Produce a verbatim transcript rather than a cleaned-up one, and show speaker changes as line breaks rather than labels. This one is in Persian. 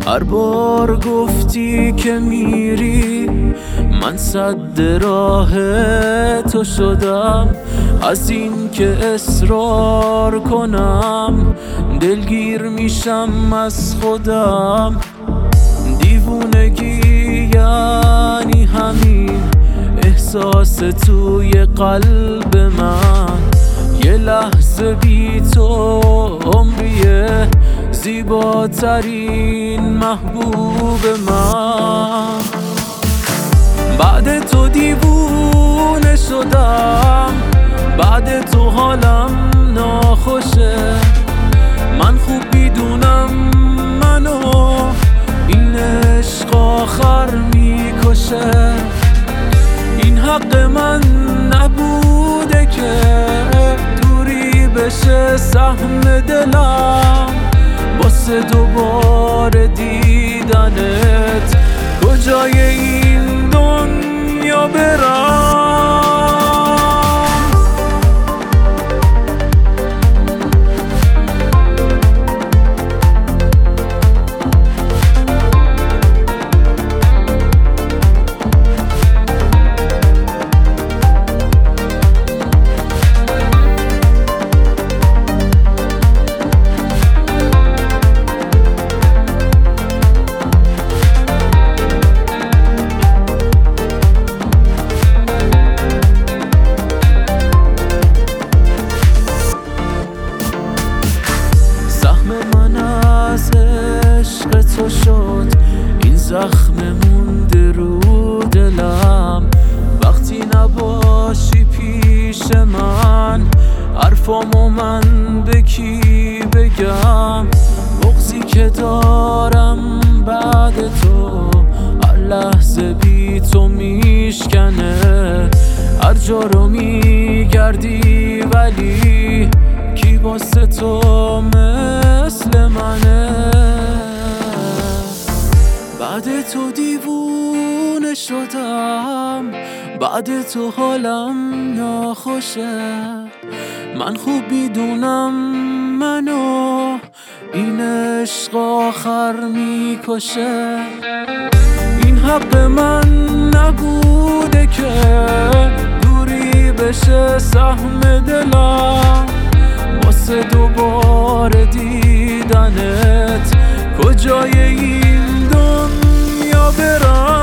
هر بار گفتی که میری من سد راه تو شدم، از این که اصرار کنم دلگیر میشم از خودم. دیوونگی یعنی همین احساس توی قلب من، یه لحظه بی تو عمریه زیباترین محبوب من. بعد تو دیوونه شدم، بعد تو حالم ناخوشه. من خوب میدونم منو این عشق آخر میکشه. این حق من نبوده که دوری بشه سهم دلم، واسه دوباره دیدنت کجای این دنیا برم. تو شد این زخم مونده رو دلم، وقتی نباشی پیش من حرفامو من به کی بگم. بغضی که دارم بعد تو هر لحظه بی تو میشکنه. هر جا رو میگردی ولی کی واسه تو مثل منه. بعد تو دیوونه شدم، بعد تو حالم ناخوشه. من خوب میدونم منو این عشق آخر میکشه. این حق من نبوده که دوری بشه سهم دلم، واسه دوباره دیدنت کجای این دنیا برم.